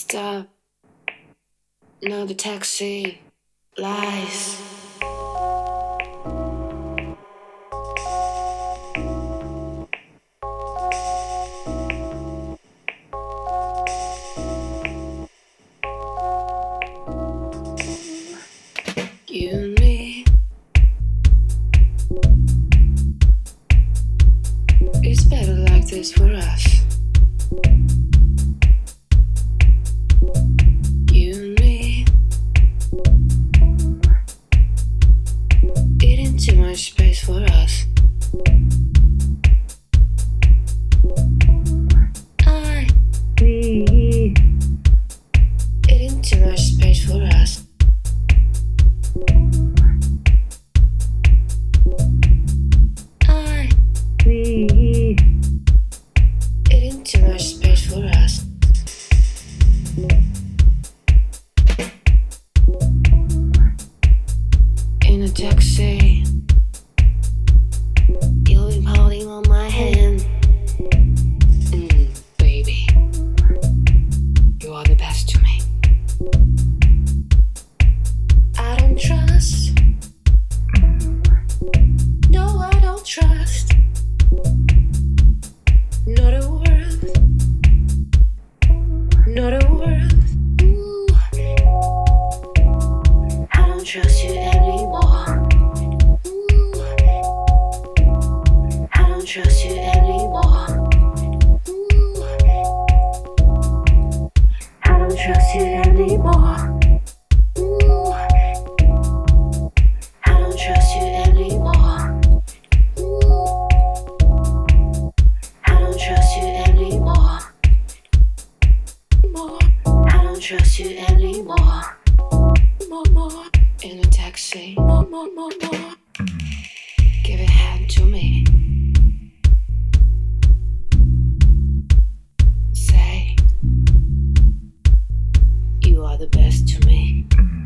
stop. Now the taxi lies. You and me, it's better like this for us. You and me, eating too much space for us. We eating too much space for us. We eating too much space for us. In a taxi, you'll be holding on my hand. Baby, you are the best to me. I don't trust. No, I don't trust. Not a word. Not a word. Ooh. I don't trust you anymore. Ooh. I don't trust you anymore. Ooh. I don't trust you anymore. Ooh. I don't trust you anymore. Ooh. I don't trust you anymore. I don't trust you anymore. More. In a taxi. More. Give a hand to me. Say, you are the best to me.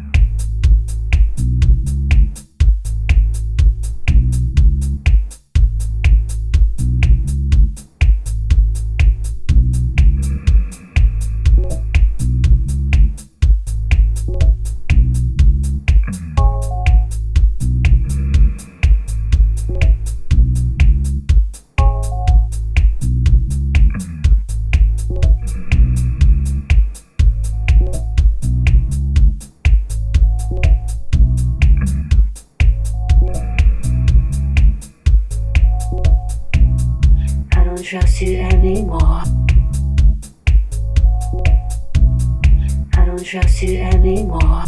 I don't trust you anymore. I don't trust you anymore.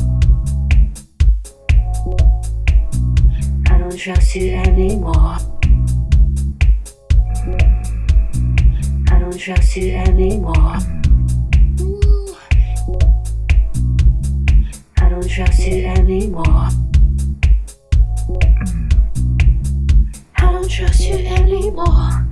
I don't trust you anymore. I don't trust you anymore. Ooh. I don't trust you anymore. I don't trust you anymore.